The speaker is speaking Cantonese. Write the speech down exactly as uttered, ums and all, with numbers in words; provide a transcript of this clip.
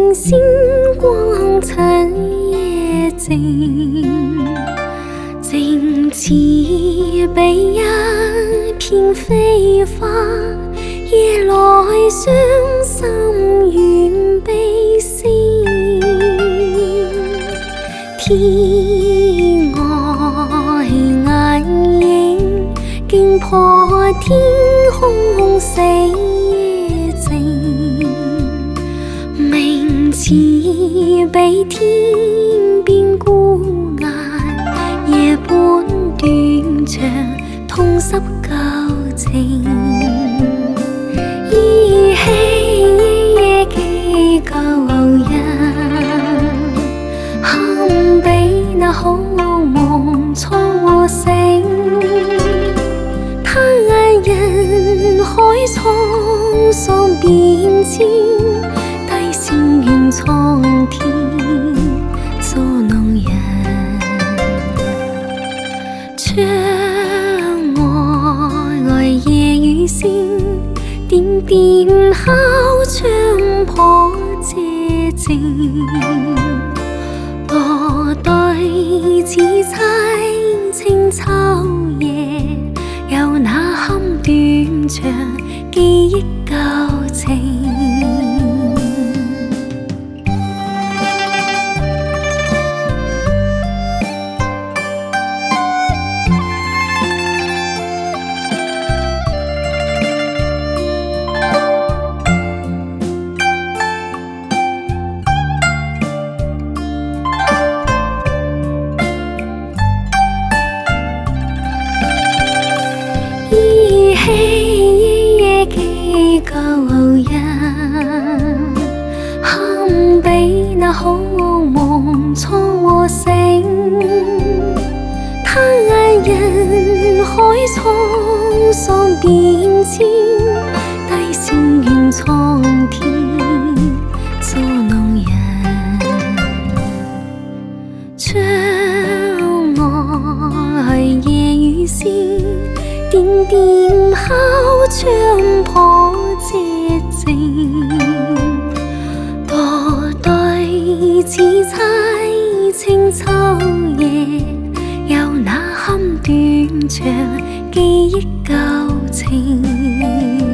星光衬夜静，静似被一片飛花，夜來傷心願悲聲。天外眼影，驚破天空死夜靜。明似比天邊孤雁，夜半斷腸，痛濕舊情。依稀夜記舊人，堪比那好夢初醒。他人海滄桑變遷，低聲怨蒼天捉弄人。窗外夜雨聲，點點敲窗破借靜。我對此凄清秋夜，有那堪斷腸記憶舊情。依稀夜記舊人，堪比那好夢初醒。他人海滄桑變遷，低聲怨蒼天捉弄人。窗外夜雨聲，點點敲窗破借靜。我對此凄清秋夜，有那堪斷腸記憶舊情。